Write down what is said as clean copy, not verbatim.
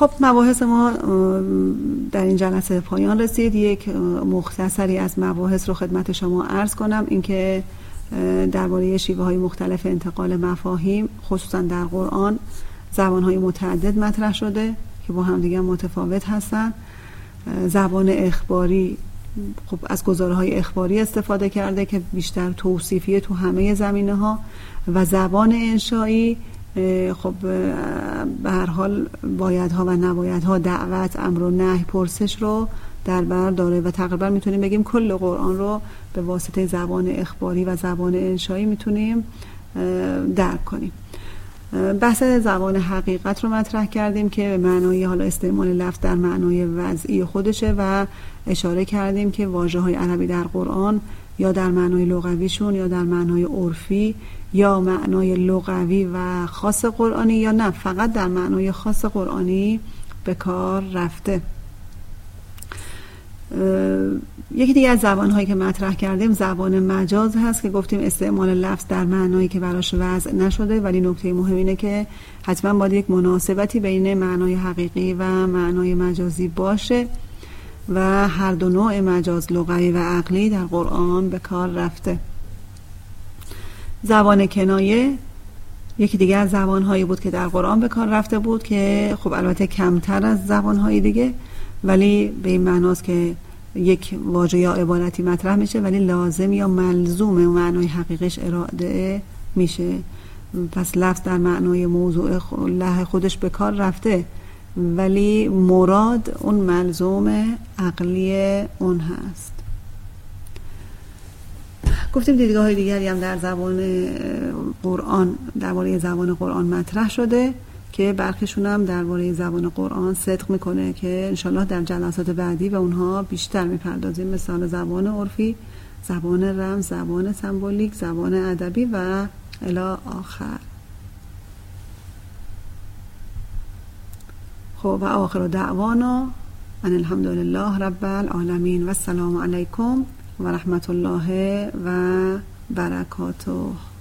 خب مباحث ما در این جلسه پایان رسید. یک مختصری از مباحث رو خدمت شما عرض کنم. اینکه درباره شیوه‌های مختلف انتقال مفاهیم خصوصا در قرآن زبان‌های متعدد مطرح شده که با هم دیگه متفاوت هستن. زبان اخباری خب از گزاره‌های اخباری استفاده کرده که بیشتر توصیفیه تو همه زمینه‌ها، و زبان انشایی خب به هر حال بایدها و نبایدها، دعوت، امر و نهی، پرسش رو در بر داره و تقریبا میتونیم بگیم کل قرآن رو به واسطه زبان اخباری و زبان انشایی میتونیم درک کنیم. بحث زبان حقیقت رو مطرح کردیم که به معنای حالا استعمال لفظ در معنای وضعی خودشه و اشاره کردیم که واژه‌های عربی در قرآن یا در معنای لغویشون یا در معنای عرفی یا معنای لغوی و خاص قرآنی یا نه فقط در معنای خاص قرآنی به کار رفته. یکی دیگه از زبان‌هایی که مطرح کردیم زبان مجاز هست که گفتیم استعمال لفظ در معنایی که براش وضع نشده، ولی نکته مهم اینه که حتما باید یک مناسبتی بین معنای حقیقی و معنای مجازی باشه و هر دو نوع مجاز لغوی و عقلی در قرآن به کار رفته. زبان کنایه یکی دیگه از زبان‌هایی بود که در قرآن به کار رفته بود که خب البته کمتر از زبان‌های دیگه، ولی به این معناست که یک واژه یا عبارتی مطرح میشه ولی لازم یا ملزوم معنای حقیقیش اراده میشه. پس لفظ در معنای موضوع له خودش به کار رفته ولی مراد اون ملزوم عقلی اون هست. گفتیم دیدگاه‌های دیگری هم در زبان قرآن درباره زبان قرآن مطرح شده که برخیشون هم درباره زبان قرآن صدق میکنه که انشالله در جلسات بعدی و اونها بیشتر میپردازیم، مثال زبان عرفی، زبان رمز، زبان سمبولیک، زبان ادبی و الی آخر. خب و آخر دعوانا ان الحمد لله رب العالمین و السلام علیکم و رحمت الله و برکاته.